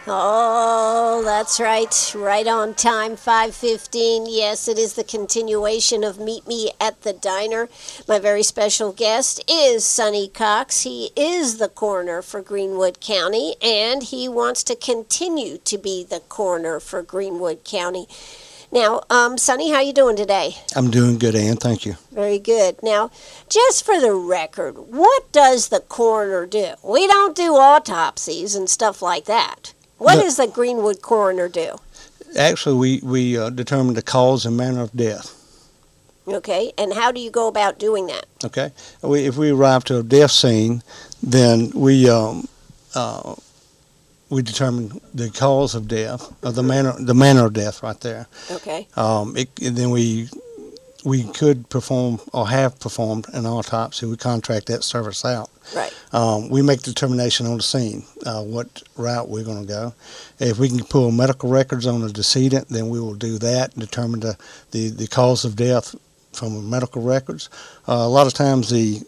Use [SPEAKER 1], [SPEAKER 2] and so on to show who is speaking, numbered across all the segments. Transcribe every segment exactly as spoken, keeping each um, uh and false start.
[SPEAKER 1] Oh, that's right. Right on time, five fifteen. Yes, it is the continuation of Meet Me at the Diner. My very special guest is Sonny Cox. He is the coroner for Greenwood County, and he wants to continue to be the coroner for Greenwood County. Now, um, Sonny, how you doing today?
[SPEAKER 2] I'm doing good, Ann. Thank you.
[SPEAKER 1] Very good. Now, just for the record, what does the coroner do? We don't do autopsies and stuff like that. What
[SPEAKER 2] But-
[SPEAKER 1] does the Greenwood coroner do?
[SPEAKER 2] Actually, we, we uh, determined the cause and manner of death.
[SPEAKER 1] Okay, and how do you go about doing that?
[SPEAKER 2] Okay? We, if we arrive to a death scene, then we um, uh, we determine the cause of death, or the manner the manner of death right there.
[SPEAKER 1] Okay,
[SPEAKER 2] Um, it, and then we we could perform or have performed an autopsy. We contract that service out.
[SPEAKER 1] right.
[SPEAKER 2] Um, we make determination on the scene, uh, what route we're going to go. If we can pull medical records on the decedent, then we will do that and determine the, the, the cause of death from medical records. Uh, a lot of times the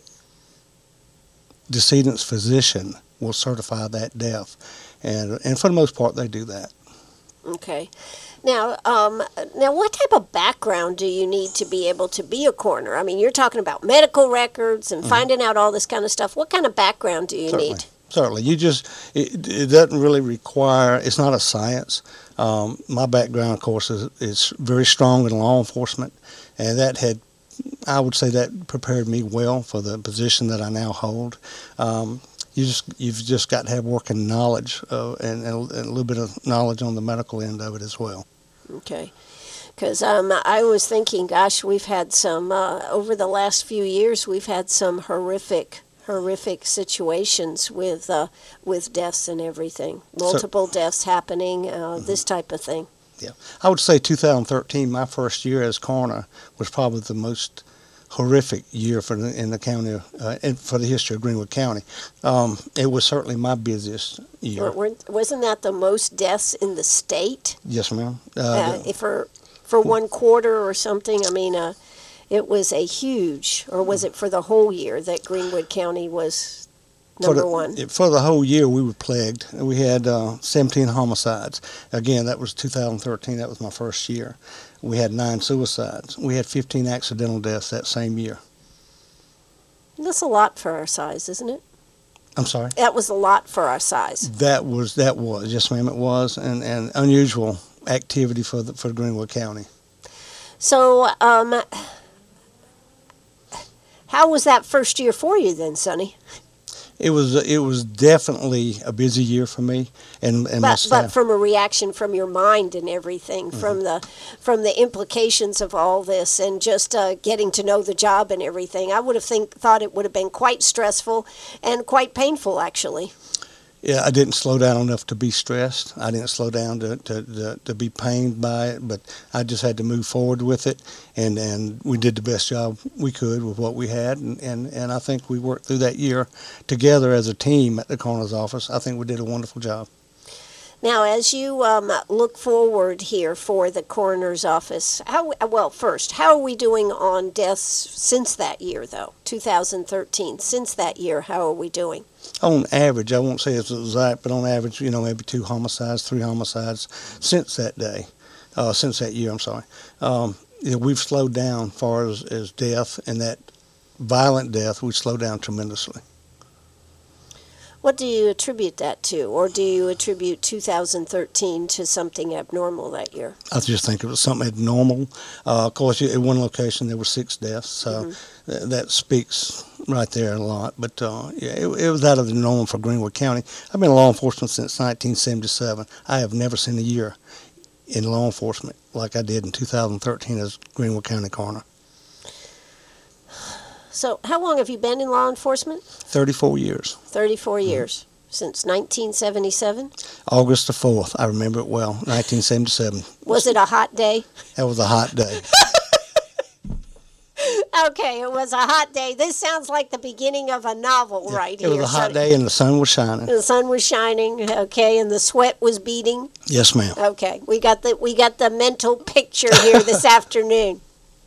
[SPEAKER 2] decedent's physician will certify that death, and, and for the most part they do that.
[SPEAKER 1] Okay. Now, um, now, what type of background do you need to be able to be a coroner? I mean, you're talking about medical records and finding out all this kind of stuff. What kind of background do you
[SPEAKER 2] Certainly.
[SPEAKER 1] need?
[SPEAKER 2] Certainly. You just, it, it doesn't really require, it's not a science. Um, my background, of course, is, is very strong in law enforcement, and that had, I would say that prepared me well for the position that I now hold. Um, you just, you've just got to have working knowledge uh, and, and a little bit of knowledge on the medical end of it as well.
[SPEAKER 1] Okay. Because um, I was thinking, gosh, we've had some, uh, over the last few years, we've had some horrific, horrific situations with uh, with deaths and everything. Multiple deaths happening, uh, this type of thing.
[SPEAKER 2] Yeah. I would say two thousand thirteen, my first year as coroner, was probably the most horrific year for the, in the county, uh, and for the history of Greenwood County. Um, it was certainly my busiest year.
[SPEAKER 1] Weren't- Wasn't that the most deaths in the state?
[SPEAKER 2] Yes, ma'am. Uh,
[SPEAKER 1] Uh,
[SPEAKER 2] the-
[SPEAKER 1] for for one quarter or something. I mean, uh, it was a huge, or was it for the whole year that Greenwood County was
[SPEAKER 2] for
[SPEAKER 1] number
[SPEAKER 2] the,
[SPEAKER 1] one?
[SPEAKER 2] For the whole year, we were plagued. We had uh, seventeen homicides. Again, that was two thousand thirteen. That was my first year. We had nine suicides. We had fifteen accidental deaths that same year.
[SPEAKER 1] That's a lot for our size, isn't it?
[SPEAKER 2] I'm sorry?
[SPEAKER 1] That was a lot for our size.
[SPEAKER 2] That was, that was, yes, ma'am, it was, and, and unusual activity for the, for Greenwood County.
[SPEAKER 1] So, um, how was that first year for you then, Sonny?
[SPEAKER 2] It was it was definitely a busy year for me and, and my
[SPEAKER 1] But,
[SPEAKER 2] staff.
[SPEAKER 1] but from a reaction from your mind and everything,
[SPEAKER 2] Mm-hmm.
[SPEAKER 1] from the from the implications of all this, and just uh, getting to know the job and everything, I would have think thought it would have been quite stressful and quite painful, actually.
[SPEAKER 2] Yeah, I didn't slow down enough to be stressed. I didn't slow down to, to, to, to be pained by it, but I just had to move forward with it, and, and we did the best job we could with what we had, and, and, and I think we worked through that year together as a team at the coroner's office. I think we did a wonderful job.
[SPEAKER 1] Now, as you um, look forward here for the coroner's office, how well first, how are we doing on deaths since that year, though, two thousand thirteen? Since that year, how are we doing?
[SPEAKER 2] On average, I won't say it's exact, but on average, you know, maybe two homicides, three homicides since that day, uh, since that year, I'm sorry. Um, you know, we've slowed down as far as, as death, and that violent death, we've slowed down tremendously.
[SPEAKER 1] What do you attribute that to, or do you attribute two thousand thirteen to something abnormal that year?
[SPEAKER 2] I just think it was something abnormal. Uh, of course, at one location there were six deaths, so
[SPEAKER 1] Mm-hmm.
[SPEAKER 2] th- that speaks right there a lot. But uh, yeah, it, it was out of the norm for Greenwood County. I've been in law enforcement since nineteen seventy-seven. I have never seen a year in law enforcement like I did in two thousand thirteen as Greenwood County coroner.
[SPEAKER 1] So, how long have you been in law enforcement?
[SPEAKER 2] thirty-four years.
[SPEAKER 1] thirty-four years. Since nineteen seventy-seven?
[SPEAKER 2] August the fourth, I remember it well, nineteen seventy-seven.
[SPEAKER 1] Was it a hot day?
[SPEAKER 2] That was a hot day.
[SPEAKER 1] Okay, it was a hot day. This sounds like the beginning of a novel right
[SPEAKER 2] It
[SPEAKER 1] here.
[SPEAKER 2] was a hot
[SPEAKER 1] So-
[SPEAKER 2] day and the sun was shining.
[SPEAKER 1] The sun was shining, okay, and the sweat was beading.
[SPEAKER 2] Yes, ma'am.
[SPEAKER 1] Okay, we got the we got the mental picture here this afternoon.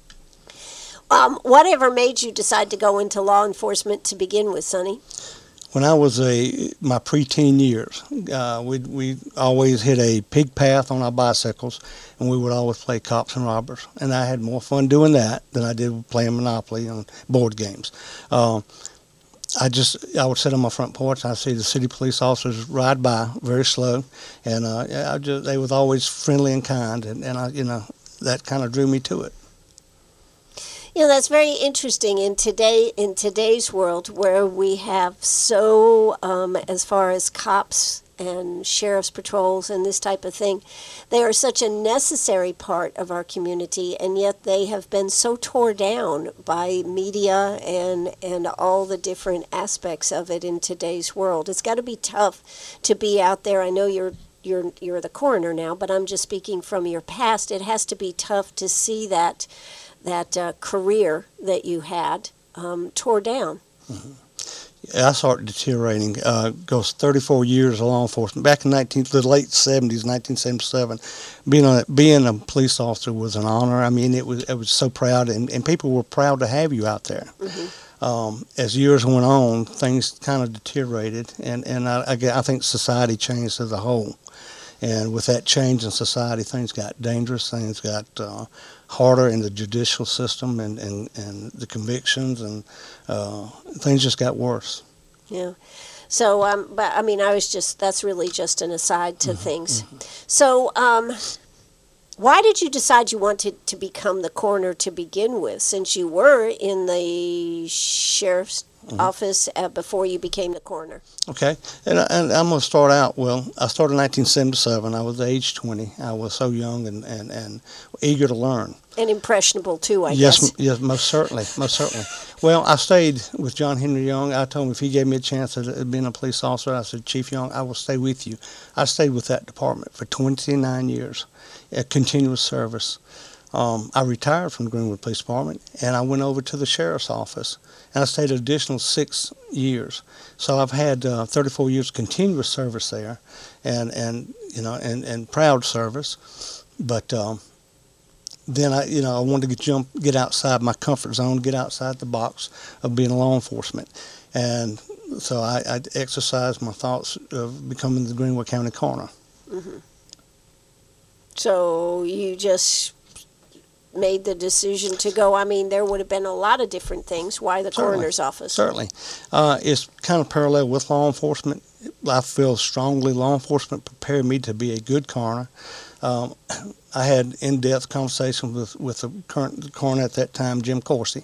[SPEAKER 1] Um, whatever made you decide to go into law enforcement to begin with, Sonny?
[SPEAKER 2] when I was a my preteen years, uh, we we always hit a pig path on our bicycles, and we would always play cops and robbers. And I had more fun doing that than I did playing Monopoly on board games. Uh, I just I would sit on my front porch. And I'd see the city police officers ride by very slow, and uh, I just they was always friendly and kind, and, and I you know that kind of drew me to it.
[SPEAKER 1] You know, that's very interesting in today in today's world where we have so, um, as far as cops and sheriff's patrols and this type of thing, they are such a necessary part of our community, and yet they have been so tore down by media and and all the different aspects of it in today's world. It's got to be tough to be out there. I know you're you're you're the coroner now, but I'm just speaking from your past. It has to be tough to see that. that uh, career that you had um, tore down.
[SPEAKER 2] Mm-hmm. Yeah, I started deteriorating. Uh, goes thirty-four years of law enforcement. Back in nineteen, the late seventies, nineteen seventy-seven, being a being a police officer was an honor. I mean, it was it was so proud, and, and people were proud to have you out there. Mm-hmm. Um, as years went on, things kind of deteriorated, and and I, I, I think society changed as a whole. And with that change in society, things got dangerous. Things got uh, harder in the judicial system, and, and, and the convictions, and uh, things just got worse.
[SPEAKER 1] Yeah. So, um, but I mean, I was just, that's really just an aside to mm-hmm, things. Mm-hmm. So, um, why did you decide you wanted to become the coroner to begin with, since you were in the sheriff's mm-hmm. office uh, before you became the coroner?
[SPEAKER 2] Okay, and, I, and I'm going to start out, well, I started in nineteen seventy-seven. I was age twenty. I was so young and, and, and eager to learn.
[SPEAKER 1] And impressionable, too, I
[SPEAKER 2] yes,
[SPEAKER 1] guess.
[SPEAKER 2] Yes, most certainly, most certainly. Well, I stayed with John Henry Young. I told him if he gave me a chance at being a police officer, I said, Chief Young, I will stay with you. I stayed with that department for twenty-nine years, a continuous service. Um, I retired from the Greenwood Police Department, and I went over to the sheriff's office, and I stayed an additional six years. So I've had uh, thirty-four years continuous service there, and, and you know, and, and proud service. But um, then I, you know, I wanted to get, jump, get outside my comfort zone, get outside the box of being law enforcement, and so I, I exercised my thoughts of becoming the Greenwood County coroner.
[SPEAKER 1] Mm-hmm. So you just made the decision to go. I mean, there would have been a lot of different things. Why the Certainly. Coroner's office?
[SPEAKER 2] Certainly. Uh, it's kind of parallel with law enforcement. I feel strongly law enforcement prepared me to be a good coroner. Um, I had in-depth conversations with, with the current coroner at that time, Jim Coursey.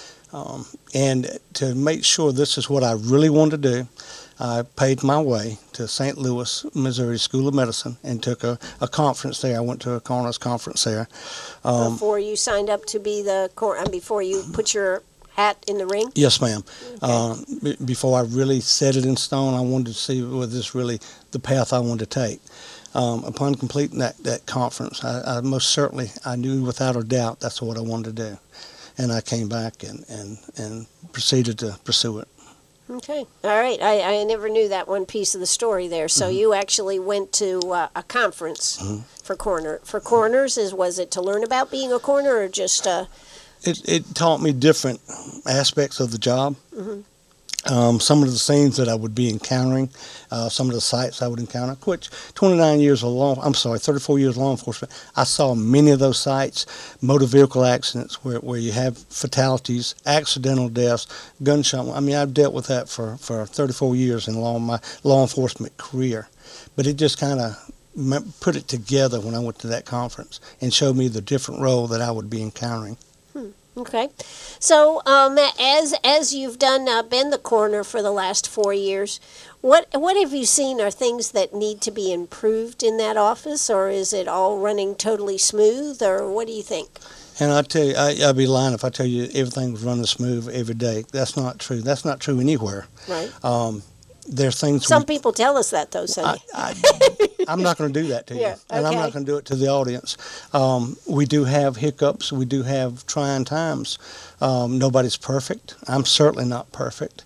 [SPEAKER 2] Um, and to make sure this is what I really wanted to do, I paid my way to Saint Louis, Missouri School of Medicine and took a, a conference there. I went to a coroner's conference there.
[SPEAKER 1] Um, before you signed up to be the coroner, before you put your hat in the ring?
[SPEAKER 2] Yes, ma'am.
[SPEAKER 1] Okay.
[SPEAKER 2] Uh, b- before I really set it in stone, I wanted to see was this really the path I wanted to take. Um, upon completing that, that conference, I, I most certainly, I knew without a doubt that's what I wanted to do. And I came back and, and, and proceeded to pursue it.
[SPEAKER 1] Okay. All right. I, I never knew that one piece of the story there. So mm-hmm. you actually went to uh, a conference mm-hmm. for coroner. For coroners, is was it to learn about being a coroner or just... Uh...
[SPEAKER 2] It, it taught me different aspects of the job.
[SPEAKER 1] Mm-hmm.
[SPEAKER 2] Um, some of the scenes that I would be encountering, uh, some of the sites I would encounter, which twenty-nine years of law, I'm sorry, thirty-four years of law enforcement, I saw many of those sites, motor vehicle accidents where, where you have fatalities, accidental deaths, gunshot. I mean, I've dealt with that for, for thirty-four years in law, my law enforcement career. But it just kind of put it together when I went to that conference and showed me the different role that I would be encountering.
[SPEAKER 1] Hmm. Okay, so um, as as you've done uh, been the coroner for the last four years, what what have you seen are things that need to be improved in that office, or is it all running totally smooth, or what do you think?
[SPEAKER 2] And I tell you, I, I'd be lying if I tell you everything was running smooth every day. That's not true. That's not true anywhere.
[SPEAKER 1] Right.
[SPEAKER 2] Um, there's things.
[SPEAKER 1] Some
[SPEAKER 2] we,
[SPEAKER 1] people tell us that, though, Sonny.
[SPEAKER 2] I, I, I'm not going to do that to you,
[SPEAKER 1] yeah, okay.
[SPEAKER 2] and I'm not going to do it to the audience. Um, we do have hiccups. We do have trying times. Um, nobody's perfect. I'm certainly not perfect.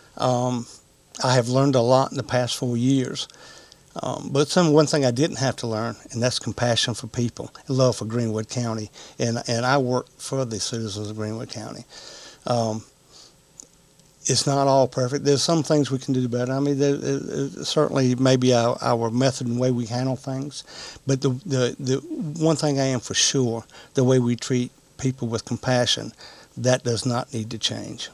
[SPEAKER 2] Um, I have learned a lot in the past four years. Um, but some one thing I didn't have to learn, and that's compassion for people, and love for Greenwood County, and and I work for the citizens of Greenwood County. Um, it's not all perfect. There's some things we can do better. I mean, there, there, certainly maybe our, our method and way we handle things, but the, the the one thing I am for sure, the way we treat people with compassion, that does not need to change.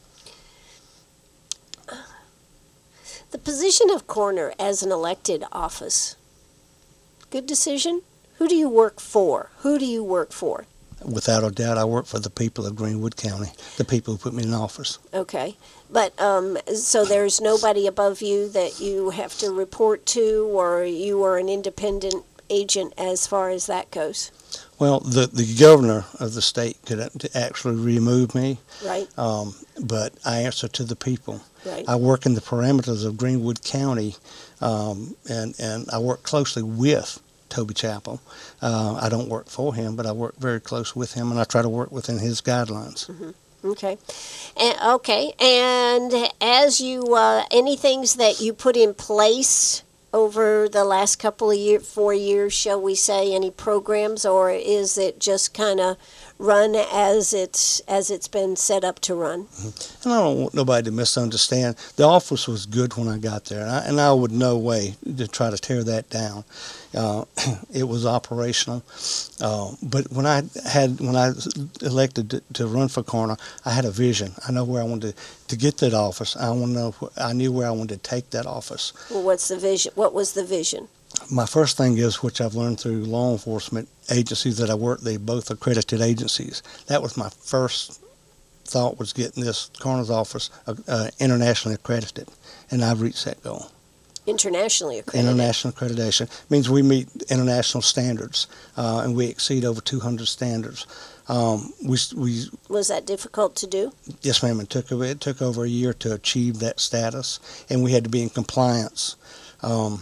[SPEAKER 1] The position of coroner as an elected office, good decision? Who do you work for? Who do you work for?
[SPEAKER 2] Without a doubt, I work for the people of Greenwood County, the people who put me in office.
[SPEAKER 1] Okay. But, um, so there's nobody above you that you have to report to, or you are an independent agent as far as that goes?
[SPEAKER 2] Well, the, the governor of the state could actually remove me.
[SPEAKER 1] Right.
[SPEAKER 2] Um, but I answer to the people.
[SPEAKER 1] Right.
[SPEAKER 2] I work in the parameters of Greenwood County, um, and, and I work closely with Toby Chappell. Uh, I don't work for him, but I work very close with him, and I try to work within his guidelines.
[SPEAKER 1] Mm-hmm. Okay. And, okay. And as you, uh, any things that you put in place over the last couple of years, four years, shall we say, any programs, or is it just kind of run as it's as it's been set up to run?
[SPEAKER 2] Mm-hmm. And I don't want nobody to misunderstand. The office was good when I got there, and I, and I would no way to try to tear that down. Uh, it was operational, uh, but when I had when I was elected to, to run for coroner, I had a vision. I know where I wanted to, to get that office. I want to know. I knew where I wanted to take that office.
[SPEAKER 1] Well, what's the vision? What was the vision?
[SPEAKER 2] My first thing is, which I've learned through law enforcement agencies that I work, they both accredited agencies. That was my first thought, was getting this coroner's office uh, uh, internationally accredited, and I've reached that goal.
[SPEAKER 1] Internationally accredited?
[SPEAKER 2] International accreditation means we meet international standards, uh, and we exceed over two hundred standards. Um, we, we
[SPEAKER 1] Was that difficult to do?
[SPEAKER 2] Yes, ma'am. It took, it took over a year to achieve that status, and we had to be in compliance. Um,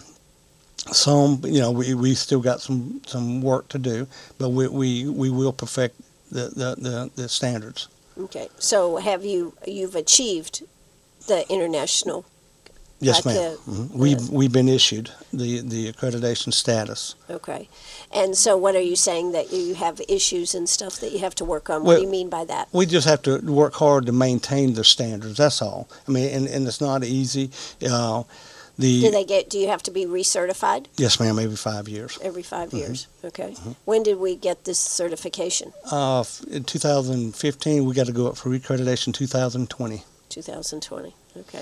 [SPEAKER 2] Some, you know, we, we still got some, some work to do, but we, we, we will perfect the, the, the, the standards.
[SPEAKER 1] Okay. So have you, you've achieved the international?
[SPEAKER 2] Yes,
[SPEAKER 1] like
[SPEAKER 2] ma'am.
[SPEAKER 1] a,
[SPEAKER 2] Mm-hmm. We've, we've been issued the, the accreditation status.
[SPEAKER 1] Okay. And so what are you saying, that you have issues and stuff that you have to work on? What
[SPEAKER 2] Well,
[SPEAKER 1] do you mean by that?
[SPEAKER 2] We just have to work hard to maintain the standards, that's all. I mean, and, and it's not easy. Uh, the
[SPEAKER 1] Do they get, do you have to be recertified?
[SPEAKER 2] Yes, ma'am, every five years.
[SPEAKER 1] Every five
[SPEAKER 2] Mm-hmm.
[SPEAKER 1] years? Okay.
[SPEAKER 2] Mm-hmm.
[SPEAKER 1] When did we get this certification?
[SPEAKER 2] Uh, in two thousand fifteen, we got to go up for accreditation two thousand twenty.
[SPEAKER 1] two thousand twenty. Okay.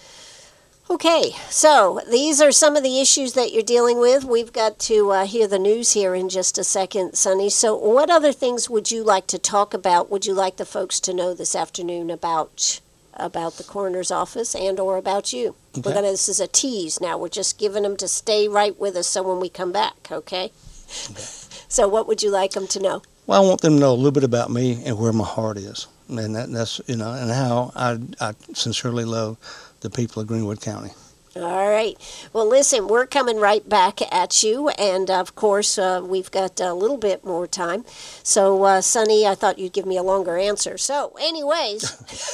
[SPEAKER 1] Okay, so these are some of the issues that you're dealing with. We've got to uh, hear the news here in just a second, Sonny. So what other things would you like to talk about? Would you like the folks to know this afternoon about about the coroner's office and or about you?
[SPEAKER 2] Okay.
[SPEAKER 1] We're gonna, this is a tease now. We're just giving them to stay right with us so when we come back, okay?
[SPEAKER 2] Okay.
[SPEAKER 1] So what would you like them to know?
[SPEAKER 2] Well, I want them to know a little bit about me and where my heart is, and that, that's, you know, and how I, I sincerely love the people of Greenwood County.
[SPEAKER 1] All right. Well, listen, we're coming right back at you, and of course, uh, we've got a little bit more time. So, uh, Sonny, I thought you'd give me a longer answer. So, anyways,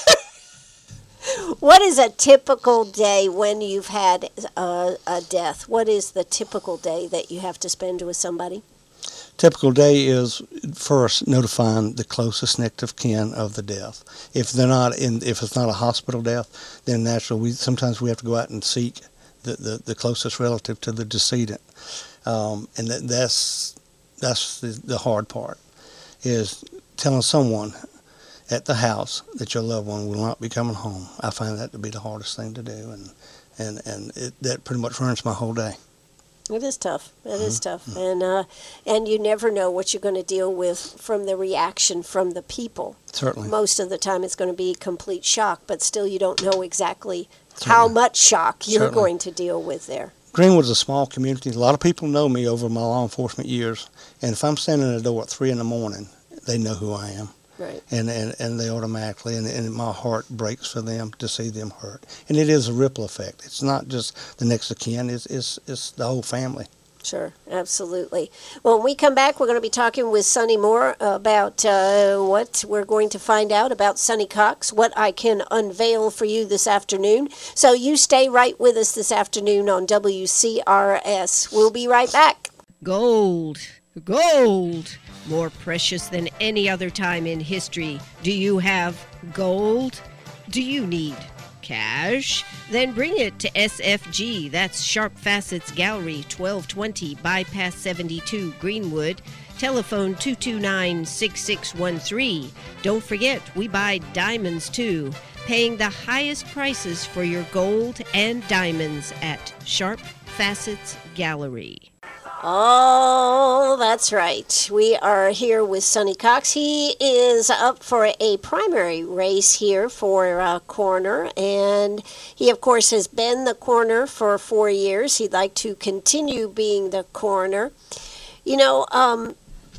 [SPEAKER 1] what is a typical day when you've had uh, a death? What is the typical day that you have to spend with somebody?
[SPEAKER 2] Typical day is first notifying the closest next of kin of the death. If they're not in, if it's not a hospital death, then naturally we sometimes we have to go out and seek the, the, the closest relative to the decedent, um, and that, that's that's the, the hard part, is telling someone at the house that your loved one will not be coming home. I find that to be the hardest thing to do, and and and it, that pretty much runs my whole day.
[SPEAKER 1] It is tough. It
[SPEAKER 2] Mm-hmm.
[SPEAKER 1] is tough, and uh, and you never know what you're going to deal with from the reaction from the people.
[SPEAKER 2] Certainly.
[SPEAKER 1] Most of the time, it's going to be complete shock, but still, you don't know exactly
[SPEAKER 2] Certainly.
[SPEAKER 1] how much shock you're
[SPEAKER 2] Certainly.
[SPEAKER 1] going to deal with there.
[SPEAKER 2] Greenwood's a small community. A lot of people know me over my law enforcement years, and if I'm standing at the door at three in the morning, they know who I am.
[SPEAKER 1] Right.
[SPEAKER 2] And, and, and they automatically, and, and my heart breaks for them to see them hurt. And it is a ripple effect. It's not just the next of kin, it's, it's, it's the whole family.
[SPEAKER 1] Sure, absolutely. Well, when we come back, we're going to be talking with Sonny Moore about uh, what we're going to find out about Sonny Cox, what I can unveil for you this afternoon. So you stay right with us this afternoon on W C R S. We'll be right back.
[SPEAKER 3] Gold, gold, more precious than any other time in history. Do you have gold? Do you need cash? Then bring it to S F G. That's Sharp Facets Gallery, twelve twenty Bypass seventy-two, Greenwood. Telephone two two nine, six six one three. Don't forget, we buy diamonds too. Paying the highest prices for your gold and diamonds at Sharp Facets Gallery.
[SPEAKER 1] Oh, that's right. We are here with Sonny Cox. He is up for a primary race here for uh, coroner, and he, of course, has been the coroner for four years. He'd like to continue being the coroner. You know, um,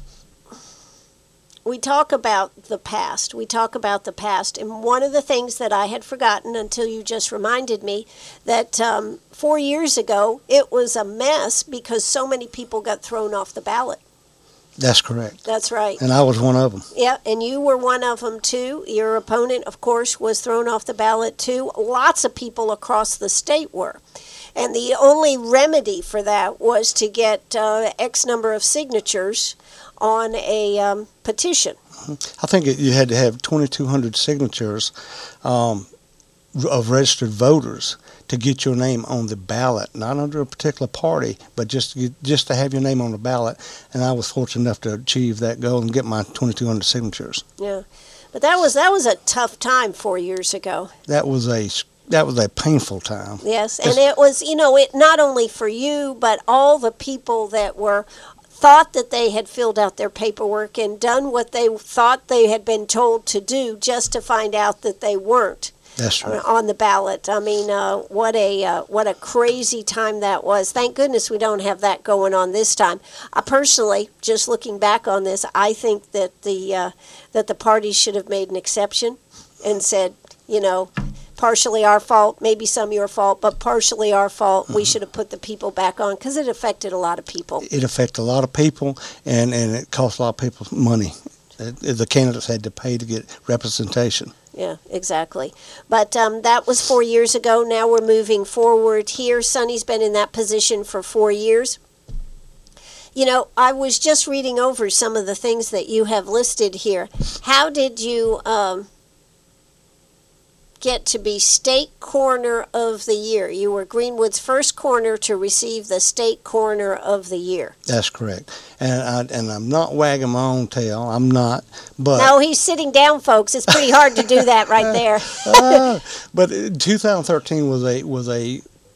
[SPEAKER 1] we talk about the past. We talk about the past. And one of the things that I had forgotten until you just reminded me that um, four years ago, it was a mess because so many people got thrown off the ballot.
[SPEAKER 2] That's correct.
[SPEAKER 1] That's right.
[SPEAKER 2] And I was one of them.
[SPEAKER 1] Yeah, and you were one of them too. Your opponent, of course, was thrown off the ballot too. Lots of people across the state were. And the only remedy for that was to get uh, X number of signatures on a um, petition.
[SPEAKER 2] I think it, you had to have twenty-two hundred signatures um, of registered voters to get your name on the ballot, not under a particular party, but just to get, just to have your name on the ballot. And I was fortunate enough to achieve that goal and get my twenty-two hundred signatures.
[SPEAKER 1] Yeah, but that was that was a tough time four years ago.
[SPEAKER 2] That was a that was a painful time.
[SPEAKER 1] Yes, and it was, you know, it not only for you, but all the people that were thought that they had filled out their paperwork and done what they thought they had been told to do, just to find out that they weren't.
[SPEAKER 2] That's right.
[SPEAKER 1] On the ballot. I mean, uh, what a uh, what a crazy time that was. Thank goodness we don't have that going on this time. I personally, just looking back on this, I think that the uh, that the parties should have made an exception and said, you know, partially our fault, maybe some your fault, but partially our fault. Mm-hmm. We should have put the people back on because it affected a lot of people.
[SPEAKER 2] It affected a lot of people, and, and it cost a lot of people money. The candidates had to pay to get representation.
[SPEAKER 1] Yeah, exactly. But um, that was four years ago. Now we're moving forward here. Sonny's been in that position for four years. You know, I was just reading over some of the things that you have listed here. How did you um, get to be State Coroner of the Year? You were Greenwood's first coroner to receive the State Coroner of the Year.
[SPEAKER 2] That's correct. And I, and I'm not wagging my own tail. I'm not. But
[SPEAKER 1] no, he's sitting down, folks. It's pretty hard to do that right there.
[SPEAKER 2] uh, but two thousand thirteen was a was a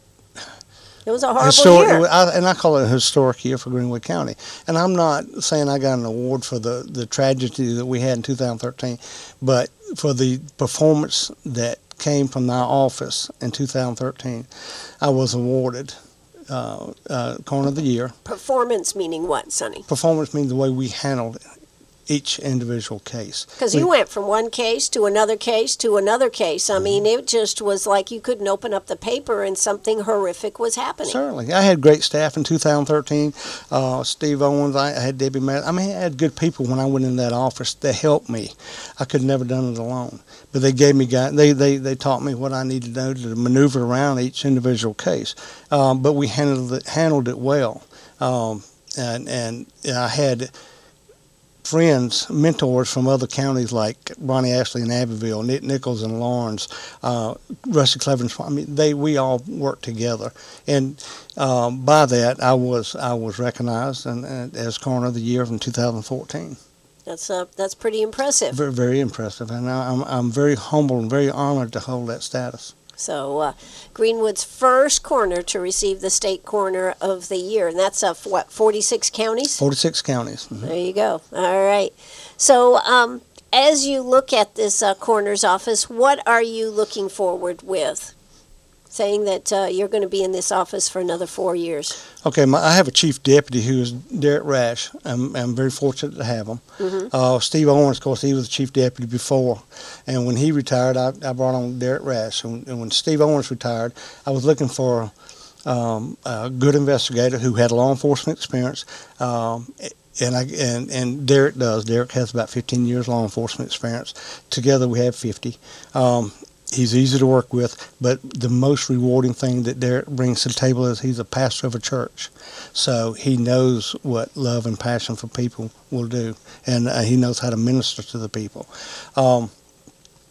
[SPEAKER 1] It was a horrible
[SPEAKER 2] historic,
[SPEAKER 1] year.
[SPEAKER 2] I, and I call it a historic year for Greenwood County. And I'm not saying I got an award for the, the tragedy that we had in two thousand thirteen, but for the performance that came from my office in two thousand thirteen, I was awarded uh, uh, Coroner of the Year.
[SPEAKER 1] Performance meaning what, Sonny?
[SPEAKER 2] Performance means the way we handled each individual case.
[SPEAKER 1] Because you went from one case to another case to another case. I mean, it just was like you couldn't open up the paper and something horrific was happening.
[SPEAKER 2] Certainly. I had great staff in two thousand thirteen. Uh, Steve Owens, I had Debbie Matt. I mean, I had good people when I went in that office that helped me. I could have never done it alone. But they gave me, they, they, they taught me what I needed to know to maneuver around each individual case. Um, but we handled it, handled it well. Um, and, and I had friends, mentors from other counties like Ronnie Ashley in Abbeville, Nick Nichols in Lawrence, uh, Rusty Cleveland. I mean, they we all worked together, and um, by that I was I was recognized and, and as Coroner of the Year in two thousand fourteen.
[SPEAKER 1] That's uh, that's pretty impressive.
[SPEAKER 2] Very very impressive, and I'm I'm very humbled and very honored to hold that status.
[SPEAKER 1] So, uh, Greenwood's first coroner to receive the State Coroner of the Year, and that's uh, what, forty-six counties?
[SPEAKER 2] forty-six counties. Mm-hmm.
[SPEAKER 1] There you go. All right. So, um, as you look at this uh, coroner's office, what are you looking forward with? Saying that uh, you're going to be in this office for another four years.
[SPEAKER 2] Okay, my, I have a chief deputy who is Derek Rash. I'm, I'm very fortunate to have him. Mm-hmm. Uh, Steve Owens, of course, he was the chief deputy before, and when he retired, I, I brought on Derek Rash. And, and when Steve Owens retired, I was looking for um, a good investigator who had law enforcement experience. Um, And I and, and Derek does. Derek has about fifteen years law enforcement experience. Together we have fifty. Um, He's easy to work with, but the most rewarding thing that Derek brings to the table is he's a pastor of a church. So he knows what love and passion for people will do, and uh, he knows how to minister to the people. Um,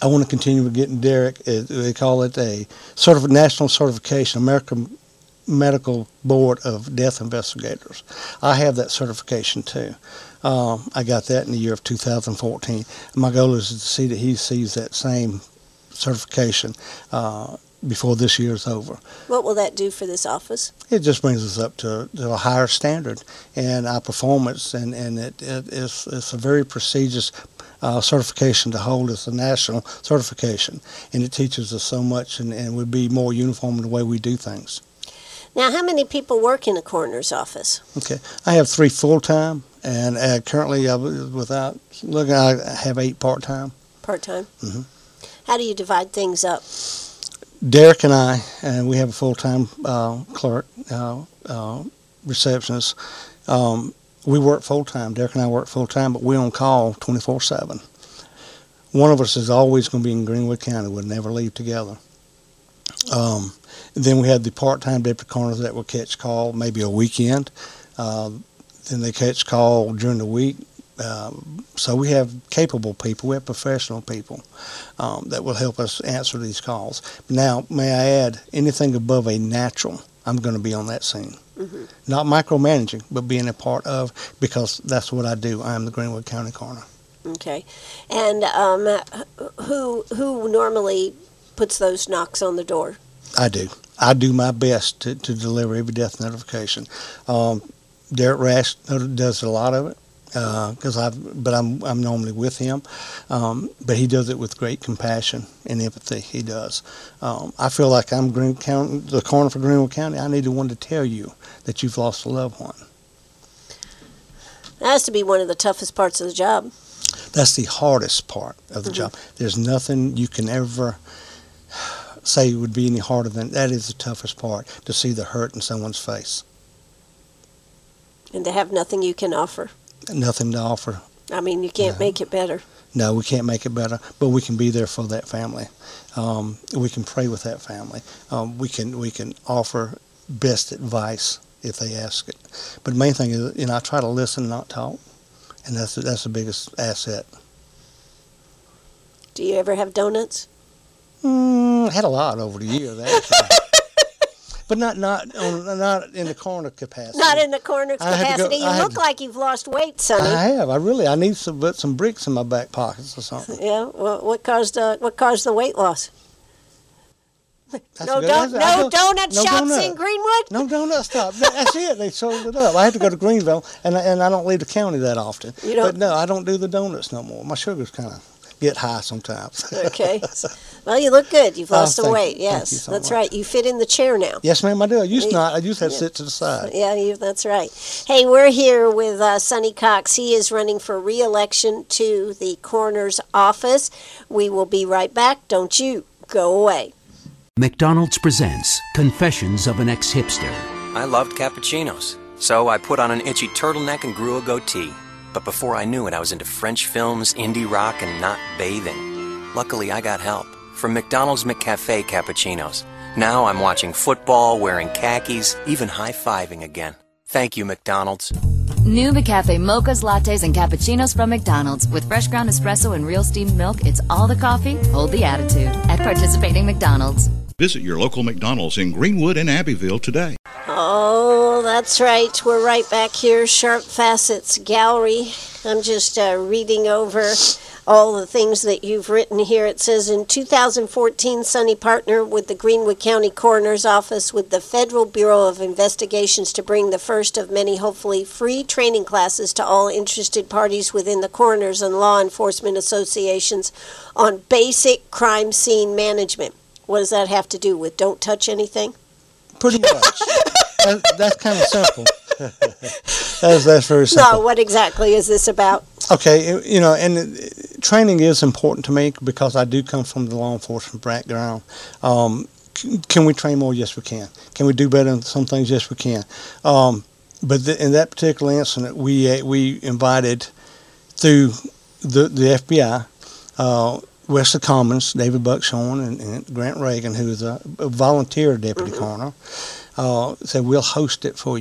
[SPEAKER 2] I want to continue with getting Derek. uh, They call it a sort of national certification, American Medical Board of Death Investigators. I have that certification too. Um, I got that in the year of two thousand fourteen. My goal is to see that he sees that same certification uh, before this year is over.
[SPEAKER 1] What will that do for this office?
[SPEAKER 2] It just brings us up to, to a higher standard in our performance, and, and it, it, it's, it's a very prestigious uh, certification to hold. It's a national certification, and it teaches us so much, and, and would be more uniform in the way we do things.
[SPEAKER 1] Now, how many people work in a coroner's office?
[SPEAKER 2] Okay, I have three full-time, and uh, currently, I, without looking, I have eight part-time.
[SPEAKER 1] Part-time?
[SPEAKER 2] Mm-hmm.
[SPEAKER 1] How do you divide things up?
[SPEAKER 2] Derek and I, and we have a full-time uh, clerk, uh, uh, receptionist. Um, we work full-time. Derek and I work full-time, but we're on call twenty-four seven. One of us is always going to be in Greenwood County. We'll never leave together. Um, then we have the part-time deputy coroners that will catch call maybe a weekend. Uh, then they catch call during the week. Uh, so we have capable people, we have professional people um, that will help us answer these calls. Now, may I add, anything above a natural, I'm going to be on that scene. Mm-hmm. Not micromanaging, but being a part of, because that's what I do. I'm the Greenwood County coroner.
[SPEAKER 1] Okay. And um, who who normally puts those knocks on the door?
[SPEAKER 2] I do. I do my best to, to deliver every death notification. Um, Derek Rash does a lot of it. Because uh, I've, but I'm I'm normally with him, um, but he does it with great compassion and empathy. He does. Um, I feel like I'm Green County, the coroner for Greenwood County. I need the one to tell you that you've lost a loved one.
[SPEAKER 1] That has to be one of the toughest parts of the job.
[SPEAKER 2] That's the hardest part of the mm-hmm. job. There's nothing you can ever say would be any harder than that. Is the toughest part, to see the hurt in someone's face,
[SPEAKER 1] and to have nothing you can offer.
[SPEAKER 2] Nothing to offer.
[SPEAKER 1] I mean, you can't no. make it better.
[SPEAKER 2] No, we can't make it better, but we can be there for that family. Um, we can pray with that family. Um, we can we can offer best advice if they ask it. But the main thing is, you know, I try to listen, not talk, and that's that's the biggest asset.
[SPEAKER 1] Do you ever have donuts?
[SPEAKER 2] Mm, I had a lot over the years, actually. But not not on, not in the coroner capacity.
[SPEAKER 1] Not in the coroner capacity. Go, you look to, like you've lost weight, Sonny.
[SPEAKER 2] I have. I really. I need some put some bricks in my back pockets or something.
[SPEAKER 1] Yeah. Well, what caused uh, what caused the weight loss?
[SPEAKER 2] That's
[SPEAKER 1] no, don't, no donut no shops donut. in Greenwood.
[SPEAKER 2] No donut stop. That's it. They sold it up. I had to go to Greenville, and I, and I don't leave the county that often. You don't? But no, I don't do the donuts no more. My sugar's kind of get high sometimes.
[SPEAKER 1] Okay. Well, you look good. You've lost
[SPEAKER 2] oh,
[SPEAKER 1] some weight.
[SPEAKER 2] You.
[SPEAKER 1] Yes,
[SPEAKER 2] so
[SPEAKER 1] that's
[SPEAKER 2] much.
[SPEAKER 1] right. You fit in the chair now.
[SPEAKER 2] Yes, ma'am, I do. I used to not. I used to have to yeah. sit to the side.
[SPEAKER 1] Yeah, you, that's right. Hey, we're here with uh, Sonny Cox. He is running for re-election to the coroner's office. We will be right back. Don't you go away.
[SPEAKER 4] McDonald's presents Confessions of an Ex-Hipster.
[SPEAKER 5] I loved cappuccinos, so I put on an itchy turtleneck and grew a goatee. But before I knew it, I was into French films, indie rock, and not bathing. Luckily, I got help from McDonald's McCafe cappuccinos. Now I'm watching football, wearing khakis, even high-fiving again. Thank you, McDonald's.
[SPEAKER 6] New McCafe mochas, lattes, and cappuccinos from McDonald's. With fresh ground espresso and real steamed milk, it's all the coffee, hold the attitude. At participating McDonald's.
[SPEAKER 7] Visit your local McDonald's in Greenwood and Abbeville today.
[SPEAKER 1] Oh, that's right. We're right back here, Sharp Facets Gallery. I'm just uh, reading over all the things that you've written here. It says, in two thousand fourteen, Sonny partnered with the Greenwood County Coroner's Office with the Federal Bureau of Investigations to bring the first of many, hopefully, free training classes to all interested parties within the coroners and law enforcement associations on basic crime scene management. What does that have to do with don't touch anything?
[SPEAKER 2] Pretty much. that, that's kind of simple. that's, that's very simple.
[SPEAKER 1] No, what exactly is this about?
[SPEAKER 2] Okay, you know, and training is important to me because I do come from the law enforcement background. Um, can we train more? Yes, we can. Can we do better in some things? Yes, we can. Um, but the, in that particular incident, we we invited through the the F B I, uh, Wesley Commons, David Buckshorn, and, and Grant Reagan, who is a, a volunteer deputy mm-hmm. coroner, uh, said, we'll host it for you.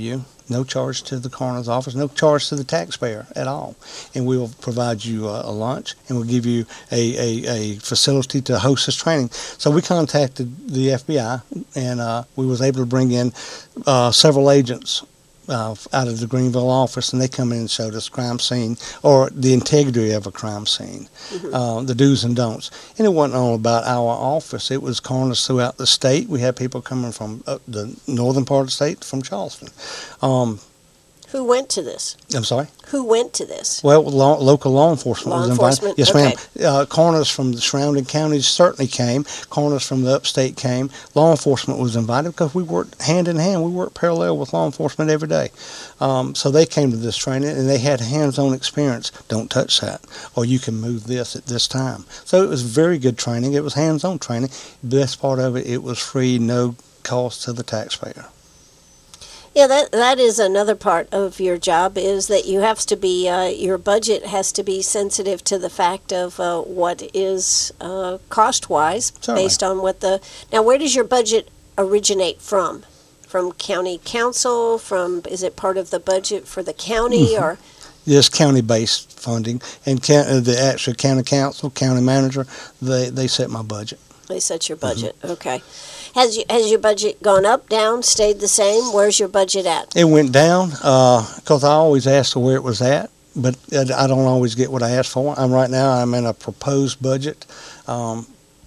[SPEAKER 2] no charge to the coroner's office, no charge to the taxpayer at all. And we will provide you a, a lunch, and we'll give you a, a, a facility to host this training. So we contacted the F B I, and uh, we was able to bring in uh, several agents Uh, out of the Greenville office, and they come in and showed us crime scene, or the integrity of a crime scene, mm-hmm. uh, the do's and don'ts. And it wasn't all about our office. It was coroners throughout the state. We had people coming from uh, the northern part of the state, from Charleston. Um,
[SPEAKER 1] Who went to this?
[SPEAKER 2] I'm sorry?
[SPEAKER 1] Who went to this?
[SPEAKER 2] Well, law, local law enforcement
[SPEAKER 1] law
[SPEAKER 2] was
[SPEAKER 1] enforcement?
[SPEAKER 2] invited. Yes,
[SPEAKER 1] okay.
[SPEAKER 2] ma'am. Uh, coroners from the surrounding counties certainly came. Coroners from the upstate came. Law enforcement was invited because we worked hand in hand. We worked parallel with law enforcement every day. Um, so they came to this training, and they had hands-on experience. Don't touch that, or you can move this at this time. So it was very good training. It was hands-on training. The best part of it, it was free, no cost to the taxpayer.
[SPEAKER 1] Yeah, that that is another part of your job, is that you have to be, uh, your budget has to be sensitive to the fact of uh, what is uh, cost-wise,
[SPEAKER 2] Certainly.
[SPEAKER 1] based on what the, now where does your budget originate from? From county council, from, is it part of the budget for the county,
[SPEAKER 2] Mm-hmm.
[SPEAKER 1] or?
[SPEAKER 2] Yes, county-based funding, and can, uh, the actual county council, county manager, they, they set my budget.
[SPEAKER 1] They set your budget, mm-hmm. okay. Has you, has your budget gone up, down, stayed the same? Where's your budget at?
[SPEAKER 2] It went down because I always asked where it was at, but I don't always get what I asked for. I'm right now. I'm in a proposed budget. Um,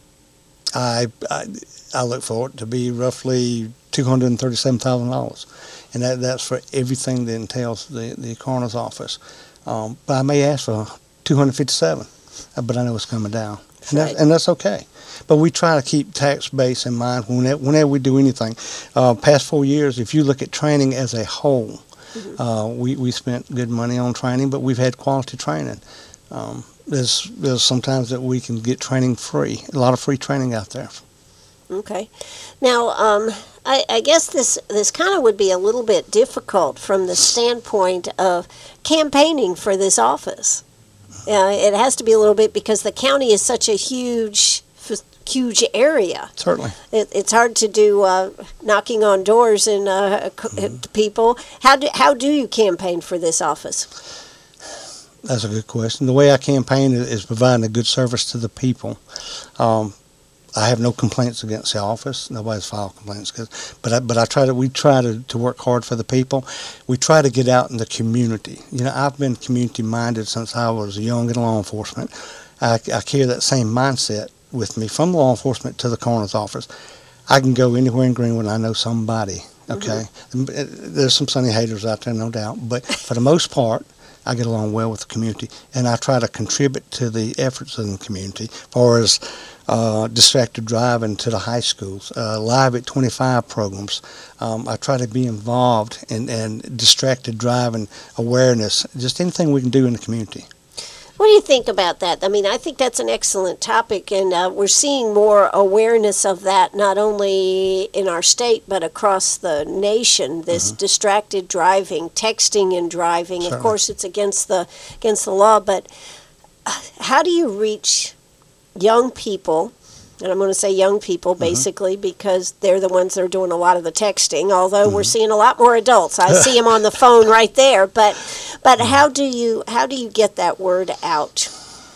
[SPEAKER 2] I, I I look for it to be roughly two hundred and thirty-seven thousand dollars, and that that's for everything that entails the the coroner's office. Um, but I may ask for two hundred fifty-seven, but I know it's coming down, and,
[SPEAKER 1] right.
[SPEAKER 2] that, and that's okay. But we try to keep tax base in mind whenever, whenever we do anything. Uh, past four years, if you look at training as a whole, mm-hmm. uh, we, we spent good money on training, but we've had quality training. Um, there's, there's sometimes that we can get training free, a lot of free training out there.
[SPEAKER 1] Okay. Now, um, I, I guess this, this kind of would be a little bit difficult from the standpoint of campaigning for this office. Uh, it has to be a little bit because the county is such a huge huge area.
[SPEAKER 2] Certainly.
[SPEAKER 1] It, it's hard to do uh, knocking on doors and uh, mm-hmm. people. How do, how do you campaign for this office?
[SPEAKER 2] That's a good question. The way I campaign is, is providing a good service to the people. Um, I have no complaints against the office. Nobody's filed complaints, but I, but I try to we try to, to work hard for the people. We try to get out in the community. You know, I've been community minded since I was young in law enforcement. I, I carry that same mindset with me from law enforcement to the coroner's office. I can go anywhere in Greenwood and I know somebody, okay? Mm-hmm. There's some sunny haters out there, no doubt, but for the most part, I get along well with the community, and I try to contribute to the efforts in the community as far as uh, distracted driving to the high schools, uh, Live at twenty-five programs. Um, I try to be involved in, in distracted driving awareness, just anything we can do in the community.
[SPEAKER 1] What do you think about that? I mean, I think that's an excellent topic, and uh, we're seeing more awareness of that, not only in our state, but across the nation, this mm-hmm. distracted driving, texting and driving. Certainly. Of course, it's against the against the law, but how do you reach young people, and I'm going to say young people, basically, mm-hmm. because they're the ones that are doing a lot of the texting, although mm-hmm. we're seeing a lot more adults. I see them on the phone right there, but but mm-hmm. how do you how do you get that word out?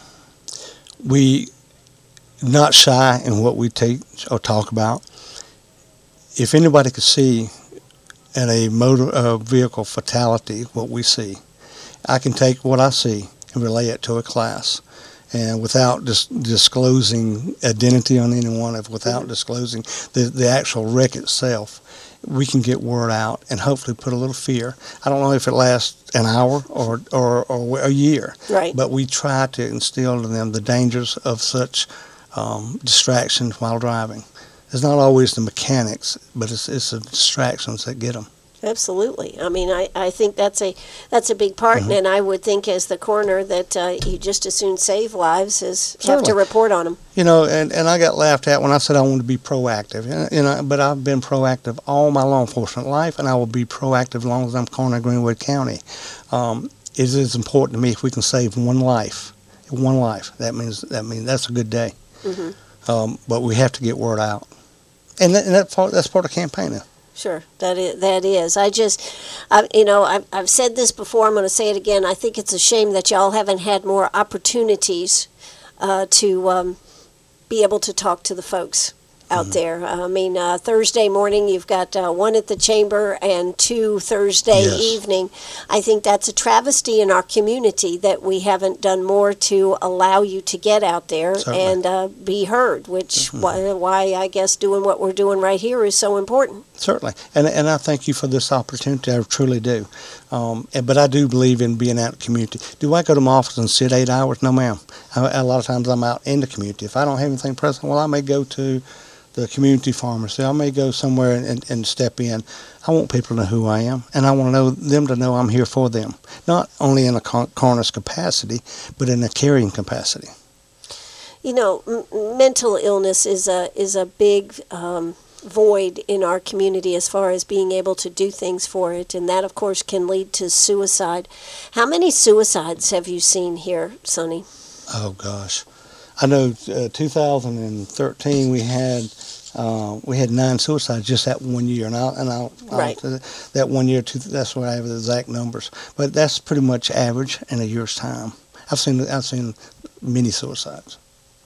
[SPEAKER 2] We not shy in what we teach or talk about. If anybody could see in a motor uh, vehicle fatality what we see, I can take what I see and relay it to a class. And without dis- disclosing identity on anyone, if without mm-hmm. disclosing the, the actual wreck itself, we can get word out and hopefully put a little fear. I don't know if it lasts an hour or, or, or a year,
[SPEAKER 1] right.
[SPEAKER 2] but we try to instill in them the dangers of such um, distractions while driving. It's not always the mechanics, but it's, it's the distractions that get them.
[SPEAKER 1] Absolutely. I mean, I, I think that's a that's a big part, mm-hmm. and I would think as the coroner that uh, you just as soon save lives as Certainly. Have to report on them.
[SPEAKER 2] You know, and, and I got laughed at when I said I wanted to be proactive. You know, but I've been proactive all my law enforcement life, and I will be proactive as long as I'm coroner of Greenwood County. Um, it is important to me if we can save one life, one life. That means that means that's a good day. Mm-hmm. Um, but we have to get word out, and that, and that part, that's part of campaigning.
[SPEAKER 1] Sure, that is, that is. I just, I, you know, I've, I've said this before, I'm going to say it again. I think it's a shame that y'all haven't had more opportunities uh, to um, be able to talk to the folks out mm-hmm. there. I mean, uh, Thursday morning, you've got uh, one at the chamber and two Thursday yes. evening. I think that's a travesty in our community that we haven't done more to allow you to get out there Certainly. and uh, be heard, which mm-hmm. why, why I guess doing what we're doing right here is so important. Certainly.
[SPEAKER 2] And and I thank you for this opportunity. I truly do. Um, and, but I do believe in being out in the community. Do I go to my office and sit eight hours? No, ma'am. I, a lot of times I'm out in the community. If I don't have anything present, well, I may go to the community pharmacy. I may go somewhere and, and, and step in. I want people to know who I am, and I want to know them to know I'm here for them, not only in a coroner's capacity, but in a caring capacity.
[SPEAKER 1] You know, m- mental illness is a is a big um, void in our community as far as being able to do things for it, and that, of course, can lead to suicide. How many suicides have you seen here, Sonny?
[SPEAKER 2] Oh, gosh. I know uh, two thousand thirteen we had uh, we had nine suicides just that one year, and I and I
[SPEAKER 1] right.
[SPEAKER 2] that one year two, that's where I have the exact numbers, but that's pretty much average in a year's time. I've seen I've seen many suicides.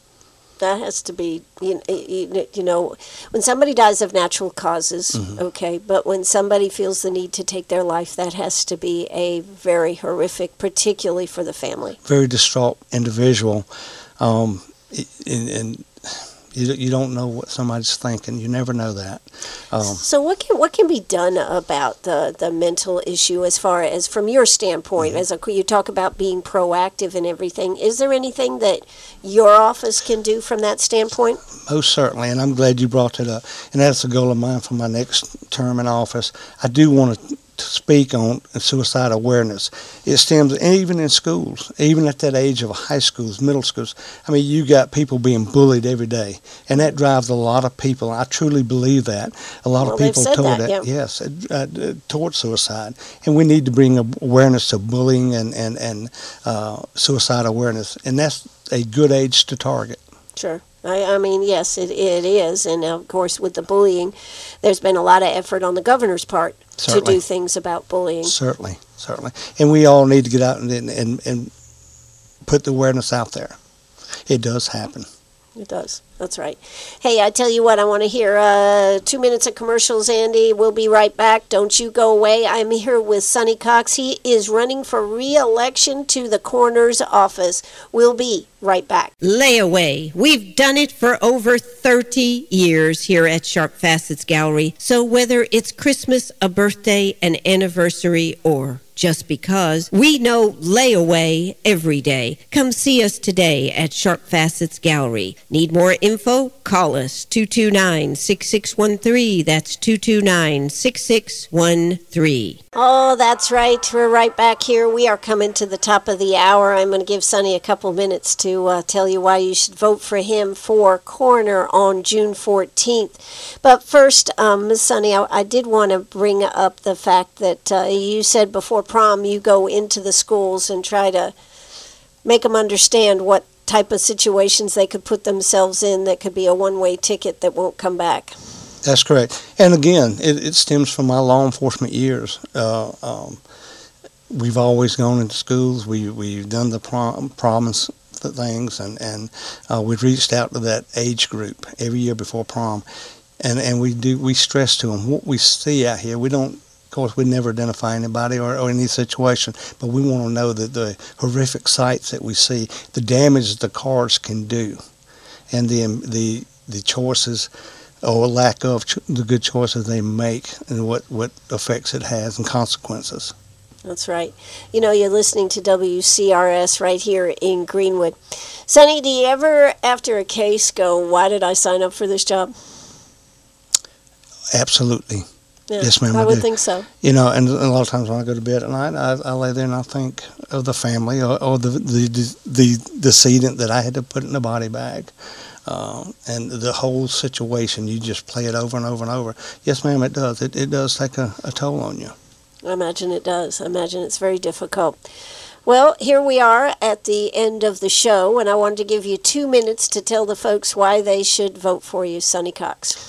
[SPEAKER 1] That has to be, you, you, you know, when somebody dies of natural causes, mm-hmm. okay, but when somebody feels the need to take their life, that has to be a very horrific, particularly for the family.
[SPEAKER 2] Very distraught individual. Um, and, and you, you don't know what somebody's thinking. You never know that. Um,
[SPEAKER 1] so what can what can be done about the, the mental issue as far as from your standpoint? Mm-hmm. As a, you talk about being proactive and everything. Is there anything that your office can do from that standpoint?
[SPEAKER 2] Most certainly, and I'm glad you brought that up. And that's a goal of mine for my next term in office. I do want to speak on suicide awareness. It stems, and even in schools, even at that age of high schools, middle schools. I mean, you got people being bullied every day, and that drives a lot of people. I truly believe that. A lot
[SPEAKER 1] well,
[SPEAKER 2] of people
[SPEAKER 1] said
[SPEAKER 2] toward
[SPEAKER 1] that,
[SPEAKER 2] that,
[SPEAKER 1] yeah.
[SPEAKER 2] yes, uh, toward suicide, and we need to bring awareness to bullying and and and uh, suicide awareness, and that's a good age to target.
[SPEAKER 1] Sure. I, I mean, yes, it it is, and of course, with the bullying, there's been a lot of effort on the governor's part certainly. to do things about bullying.
[SPEAKER 2] Certainly, certainly, and we all need to get out and and and put the awareness out there. It does happen.
[SPEAKER 1] It does. That's right. Hey, I tell you what, I want to hear uh, two minutes of commercials, Andy. We'll be right back. Don't you go away. I'm here with Sonny Cox. He is running for re-election to the coroner's office. We'll be right back.
[SPEAKER 3] Layaway. We've done it for over thirty years here at Sharp Facets Gallery. So whether it's Christmas, a birthday, an anniversary, or just because, we know layaway every day. Come see us today at Sharp Facets Gallery. Need more info? Call us two two nine, six six one three. That's two two nine, six six one three.
[SPEAKER 1] Oh, that's right. We're right back here. We are coming to the top of the hour. I'm going to give Sonny a couple minutes to uh, tell you why you should vote for him for coroner on June fourteenth. But first, um, Miz Sonny, I, I did want to bring up the fact that uh, you said before prom you go into the schools and try to make them understand what type of situations they could put themselves in that could be a one-way ticket that won't come back.
[SPEAKER 2] That's correct. And again, it, it stems from my law enforcement years. Uh, um, we've always gone into schools. We, we've done the prom, promise things, and, and uh, we've reached out to that age group every year before prom. And, and we do we stress to them what we see out here. We don't, of course, we never identify anybody or, or any situation, but we want to know that the horrific sights that we see, the damage the cars can do, and the the the choices or lack of ch- the good choices they make, and what, what effects it has and consequences.
[SPEAKER 1] That's right. You know, you're listening to W C R S right here in Greenwood. Sonny, do you ever, after a case, go, why did I sign up for this job?
[SPEAKER 2] Absolutely.
[SPEAKER 1] Yeah,
[SPEAKER 2] yes, ma'am.
[SPEAKER 1] I,
[SPEAKER 2] I
[SPEAKER 1] would
[SPEAKER 2] do.
[SPEAKER 1] think so.
[SPEAKER 2] You know, and a lot of times when I go to bed at night, I, I lay there and I think of the family or, or the, the the decedent that I had to put in the body bag. Uh, and the whole situation, you just play it over and over and over. Yes, ma'am, it does. It it does take a, a toll on you.
[SPEAKER 1] I imagine it does. I imagine it's very difficult. Well, here we are at the end of the show, and I wanted to give you two minutes to tell the folks why they should vote for you, Sonny Cox.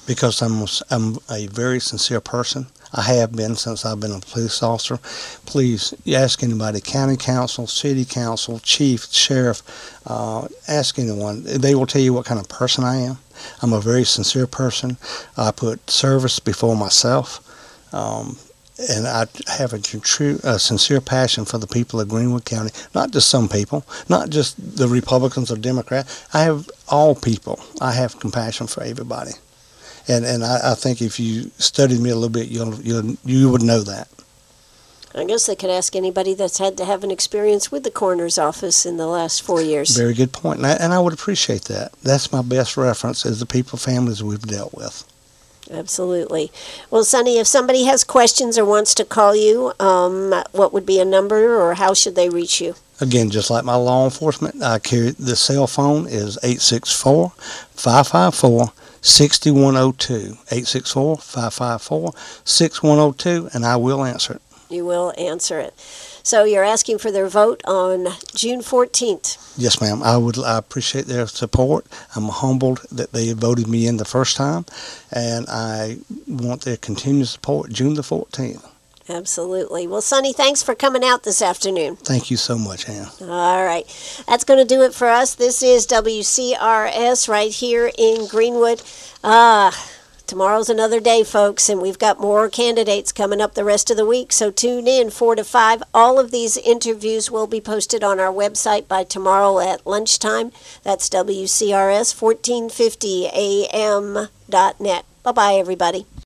[SPEAKER 2] because I'm I'm a very sincere person. I have been since I've been a police officer. Please ask anybody, county council, city council, chief, sheriff, uh, ask anyone. They will tell you what kind of person I am. I'm a very sincere person. I put service before myself. Um, and I have a true, a sincere passion for the people of Greenwood County, not just some people, not just the Republicans or Democrats. I have all people. I have compassion for everybody. And and I, I think if you studied me a little bit, you'll, you'll, you would know that.
[SPEAKER 1] I guess they could ask anybody that's had to have an experience with the coroner's office in the last four years.
[SPEAKER 2] Very good point, and I, and I would appreciate that. That's my best reference is the people, families we've dealt with.
[SPEAKER 1] Absolutely. Well, Sonny, if somebody has questions or wants to call you, um, what would be a number or how should they reach you?
[SPEAKER 2] Again, just like my law enforcement, I carry the cell phone is eight six four, five five four, six one zero two. eight six four, five five four, six one zero two, and I will answer it.
[SPEAKER 1] You will answer it. So you're asking for their vote on June fourteenth.
[SPEAKER 2] Yes, ma'am. I would. I appreciate their support. I'm humbled that they voted me in the first time, and I want their continued support June the fourteenth.
[SPEAKER 1] Absolutely. Well, Sonny, thanks for coming out this afternoon.
[SPEAKER 2] Thank you so much, Ann.
[SPEAKER 1] All right. That's going to do it for us. This is W C R S right here in Greenwood. Ah. Uh, Tomorrow's another day, folks, and we've got more candidates coming up the rest of the week, so tune in four to five. All of these interviews will be posted on our website by tomorrow at lunchtime. That's W C R S fourteen fifty A M dot net. Bye-bye, everybody.